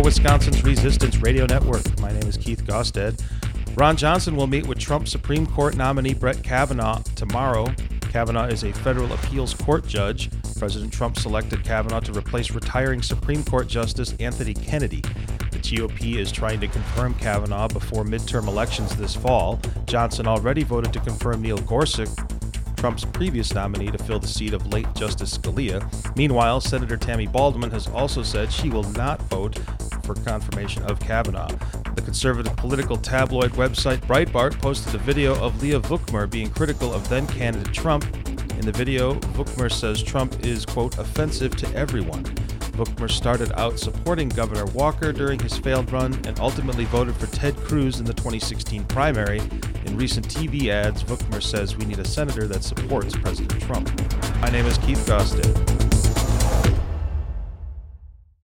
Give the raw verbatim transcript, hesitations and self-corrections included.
for Wisconsin's Resistance Radio Network. My name is Keith Gosted. Ron Johnson will meet with Trump Supreme Court nominee Brett Kavanaugh tomorrow. Kavanaugh is a federal appeals court judge. President Trump selected Kavanaugh to replace retiring Supreme Court Justice Anthony Kennedy. The G O P is trying to confirm Kavanaugh before midterm elections this fall. Johnson already voted to confirm Neil Gorsuch, Trump's previous nominee, to fill the seat of late Justice Scalia. Meanwhile, Senator Tammy Baldwin has also said she will not vote for confirmation of Kavanaugh. The conservative political tabloid website Breitbart posted a video of Leah Vukmir being critical of then-candidate Trump. In the video, Vukmir says Trump is, quote, offensive to everyone. Vukmir started out supporting Governor Walker during his failed run and ultimately voted for Ted Cruz in the twenty sixteen primary. In recent T V ads, Vukmir says we need a senator that supports President Trump. My name is Keith Gosted.